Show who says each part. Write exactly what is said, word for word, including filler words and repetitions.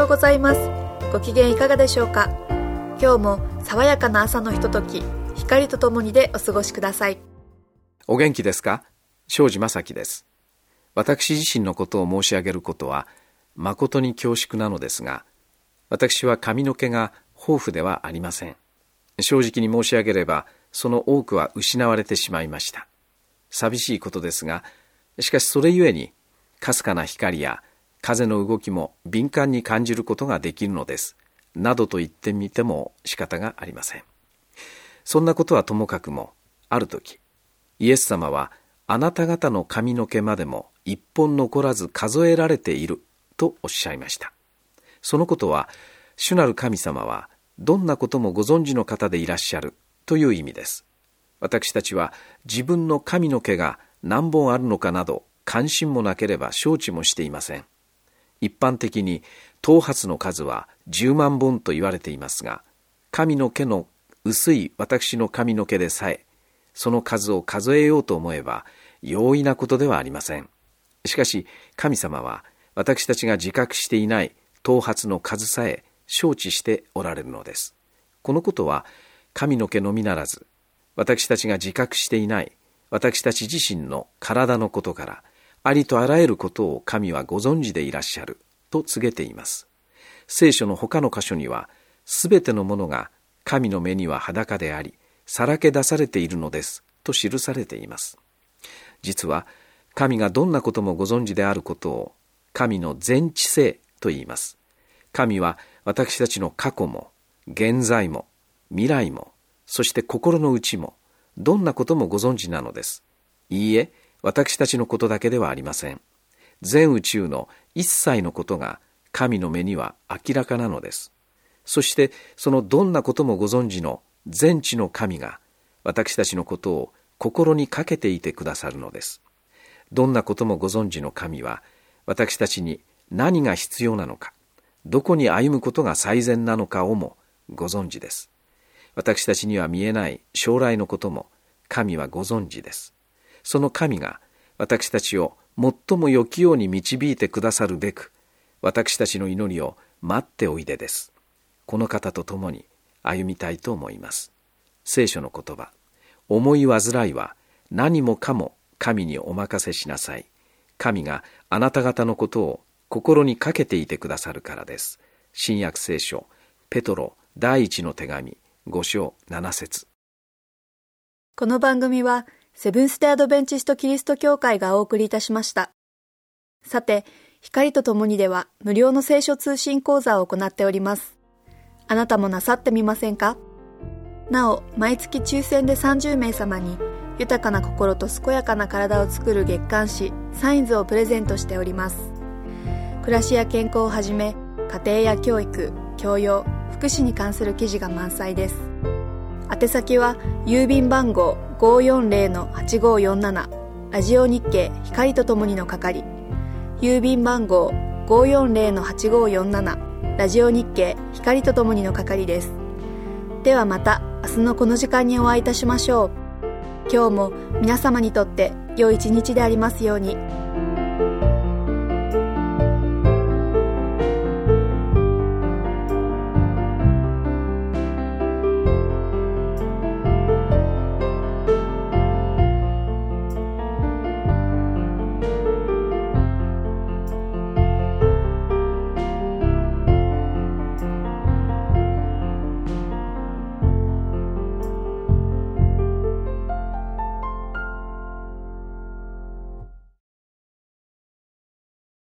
Speaker 1: ございます。ご機嫌いかがでしょうか。今日も爽やかな朝のひととき、光とともにでお過ごしください。
Speaker 2: お元気ですか。庄司正樹です。私自身のことを申し上げることは誠に恐縮なのですが、私は髪の毛が豊富ではありません。正直に申し上げれば、その多くは失われてしまいました。寂しいことですが、しかしそれゆえに、かすかな光や風の動きも敏感に感じることができるのです。などと言ってみても仕方がありません。そんなことはともかくも、あるとき、イエス様は、あなた方の髪の毛までも一本残らず数えられているとおっしゃいました。そのことは、主なる神様は、どんなこともご存知の方でいらっしゃるという意味です。私たちは自分の髪の毛が何本あるのかなど関心もなければ承知もしていません。一般的に頭髪の数はじゅうまんぼんと言われていますが、髪の毛の薄い私の髪の毛でさえ、その数を数えようと思えば容易なことではありません。しかし神様は私たちが自覚していない頭髪の数さえ承知しておられるのです。このことは髪の毛のみならず、私たちが自覚していない私たち自身の体のことから、ありとあらゆることを神はご存知でいらっしゃると告げています。聖書の他の箇所には、すべてのものが神の目には裸であり、さらけ出されているのですと記されています。実は神がどんなこともご存知であることを神の全知性と言います。神は私たちの過去も現在も未来も、そして心の内もどんなこともご存知なのです。いいえ、私たちのことだけではありません。全宇宙の一切のことが神の目には明らかなのです。そしてそのどんなこともご存知の全知の神が私たちのことを心にかけていてくださるのです。どんなこともご存知の神は私たちに何が必要なのか、どこに歩むことが最善なのかをもご存知です。私たちには見えない将来のことも神はご存知です。その神が私たちを最も良きように導いてくださるべく、私たちの祈りを待っておいでです。この方と共に歩みたいと思います。聖書の言葉、思い煩いは何もかも神にお任せしなさい。神があなた方のことを心にかけていてくださるからです。新約聖書、ペトロ第一の手紙ご章なな節。
Speaker 1: この番組はセブンステアドベンチストキリスト教会がお送りいたしました。さて、光とともにでは無料の聖書通信講座を行っております。あなたもなさってみませんか？なお、毎月抽選でさんじゅうめいさまに豊かな心と健やかな体を作る月刊誌サインズをプレゼントしております。暮らしや健康をはじめ、家庭や教育、教養、福祉に関する記事が満載です。宛先は郵便番号 ごーよんぜろのはちごーよんなな ラジオ日経光とともにの係、郵便番号 ごーよんぜろのはちごーよんなな ラジオ日経光とともにの係です。ではまた明日のこの時間にお会いいたしましょう。今日も皆様にとって良い一日でありますように。